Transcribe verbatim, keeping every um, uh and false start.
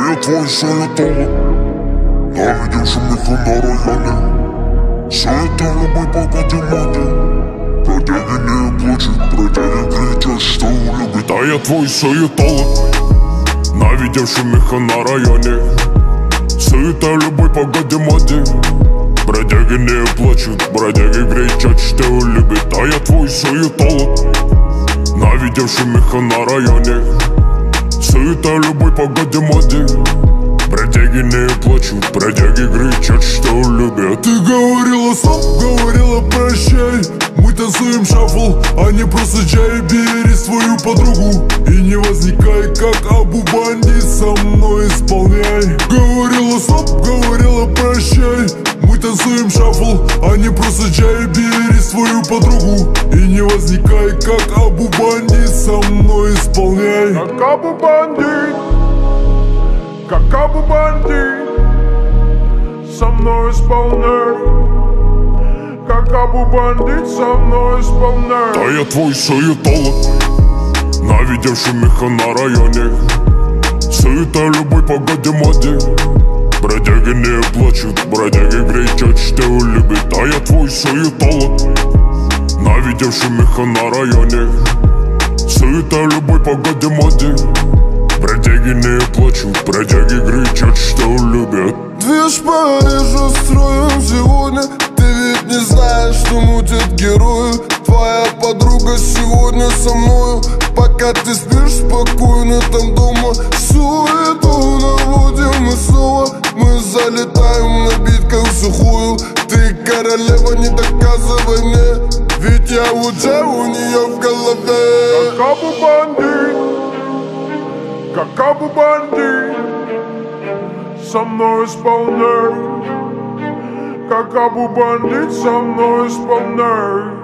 я твой суетолог, навидевший меха на районе. Суета в любой погоде моде. Бродяги не плачут, бродяги кричат, что любят. А я твой суетолог, навидевший меха на районе. Суета в любой погоде моде. Бродяги не плачут, бродяги кричат, что любят. А я твой суетолог, навидевший меха на районе. Суета в любой погоде моде. Бродяги не плачут, бродяги кричат, что любят. Ты говорила стоп, говорила прощай. Мы танцуем шафл, а не просто чай. Бери свою подругу и не возникай, как Абу Бандит, со мной исполняй. Говорила стоп, говорила прощай. Мы танцуем шафл, а не просто чай. Бери свою подругу и не возникай, как Абу Бандит, со мной исполняй. Как Абу Бандит, как Абу Бандит, со мной исполняй. Как Абу Бандит, со мной исполняй. Да я твой суетолог, навидевший меха на районе. Суета в любой погоде моде. Бродяги не плачут, бродяги кричат, что любят. А я твой суетолог, навидевший меха на районе. Суета в любой погоде моде. Бродяги не плачут, бродяги кричат, что любят. Движ Парижа строим сегодня. Ты ведь не знаешь, что мутят герои. Твоя подруга сегодня со мною. Пока ты спишь спокойно там дома. Суету наводим мы снова. Мы залетаем на бит как в сухую. Ты королева, не доказывай мне, ведь я уже у нее в голове. Как Абу Бандит, как Абу Бандит, со мной исполняй. Как Абу Бандит, со мной исполняй.